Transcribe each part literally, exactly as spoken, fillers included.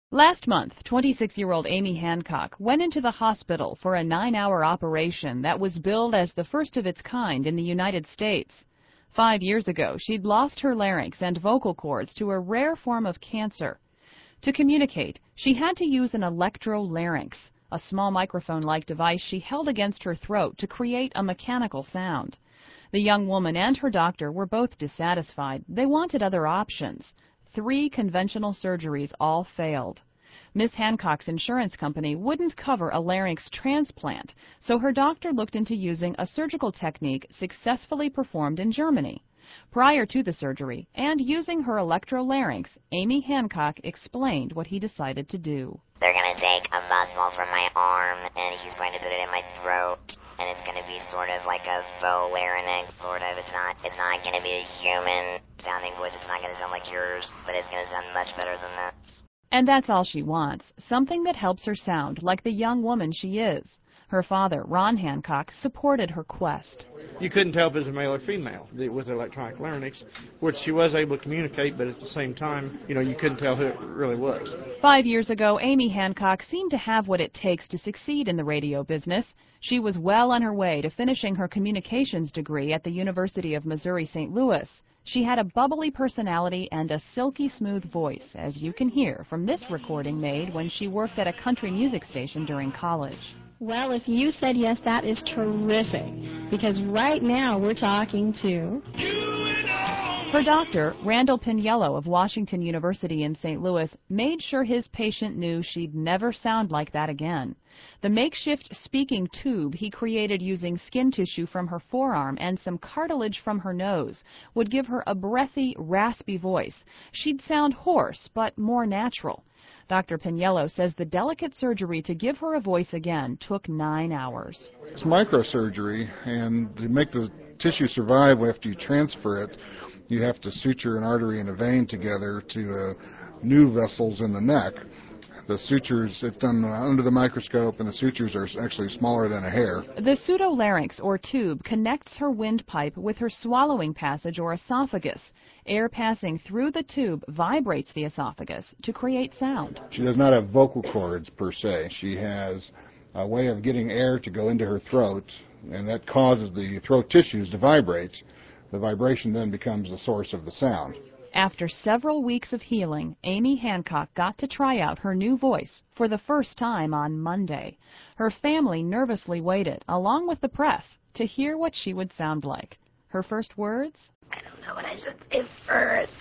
Last month, twenty-six-year-old Amy Hancock went into the hospital for a nine-hour operation that was billed as the first of its kind in the United States. Five years ago, she'd lost her larynx and vocal cords to a rare form of cancer. To communicate, she had to use an electrolarynx, a small microphone-like device she held against her throat to create a mechanical sound. The young woman and her doctor were both dissatisfied. They wanted other options. Three conventional surgeries all failed. Miss Hancock's insurance company wouldn't cover a larynx transplant, so her doctor looked into using a surgical technique successfully performed in Germany. Prior to the surgery, and using her electrolarynx, Amy Hancock explained what he decided to do. They're going to take a muscle from my arm, and he's going to put it in my throat, and it's going to be sort of like a faux larynx, sort of. It's not, it's not going to be a human sounding voice. It's not going to sound like yours, but it's going to sound much better than this. And that's all she wants, something that helps her sound like the young woman she is. Her father, Ron Hancock, supported her quest. You couldn't tell if it was a male or female. It was electronic larynx, which she was able to communicate, but at the same time, you know, you couldn't tell who it really was. Five years ago, Amy Hancock seemed to have what it takes to succeed in the radio business. She was well on her way to finishing her communications degree at the University of Missouri Saint Louis. She had a bubbly personality and a silky smooth voice, as you can hear from this recording made when she worked at a country music station during college. Well, if you said yes, that is terrific, because right now we're talking to... Her doctor, Randall Piniello of Washington University in Saint Louis, made sure his patient knew she'd never sound like that again. The makeshift speaking tube he created using skin tissue from her forearm and some cartilage from her nose would give her a breathy, raspy voice. She'd sound hoarse, but more natural. Doctor Piniello says the delicate surgery to give her a voice again took nine hours. It's microsurgery, and to make the tissue survive after you transfer it, you have to suture an artery and a vein together to uh, new vessels in the neck. The sutures, it's done under the microscope, and the sutures are actually smaller than a hair. The pseudolarynx, or tube, connects her windpipe with her swallowing passage, or esophagus. Air passing through the tube vibrates the esophagus to create sound. She does not have vocal cords, per se. She has a way of getting air to go into her throat, and that causes the throat tissues to vibrate. The vibration then becomes the source of the sound. After several weeks of healing, Amy Hancock got to try out her new voice for the first time on Monday. Her family nervously waited, along with the press, to hear what she would sound like. Her first words? I don't know what I should say first.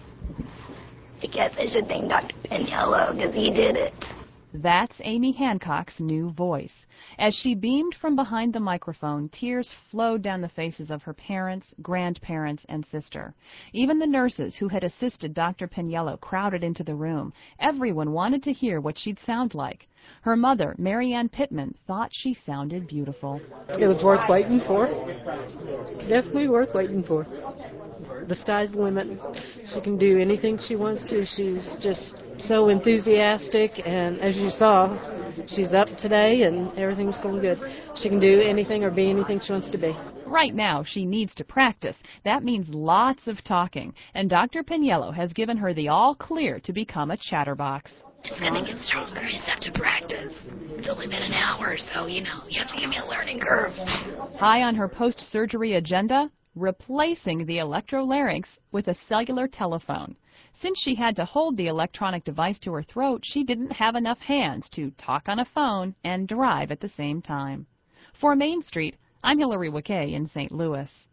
I guess I should thank Doctor Piniello, because he did it. That's Amy Hancock's new voice. As she beamed from behind the microphone, tears flowed down the faces of her parents, grandparents, and sister. Even the nurses who had assisted Doctor Piniello crowded into the room. Everyone wanted to hear what she'd sound like. Her mother, Mary Ann Pittman, thought she sounded beautiful. It was worth waiting for. Definitely worth waiting for. The sky's the limit. She can do anything she wants to. She's just so enthusiastic, and as you saw, she's up today and everything's going good. She can do anything or be anything she wants to be. Right now, she needs to practice. That means lots of talking, and Doctor Piniello has given her the all-clear to become a chatterbox. It's going to get stronger. I just have to practice. It's only been an hour, so, you know, you have to give me a learning curve. High on her post-surgery agenda, replacing the electrolarynx with a cellular telephone. Since she had to hold the electronic device to her throat, she didn't have enough hands to talk on a phone and drive at the same time. For Main Street, I'm Hillary Wickay in Saint Louis.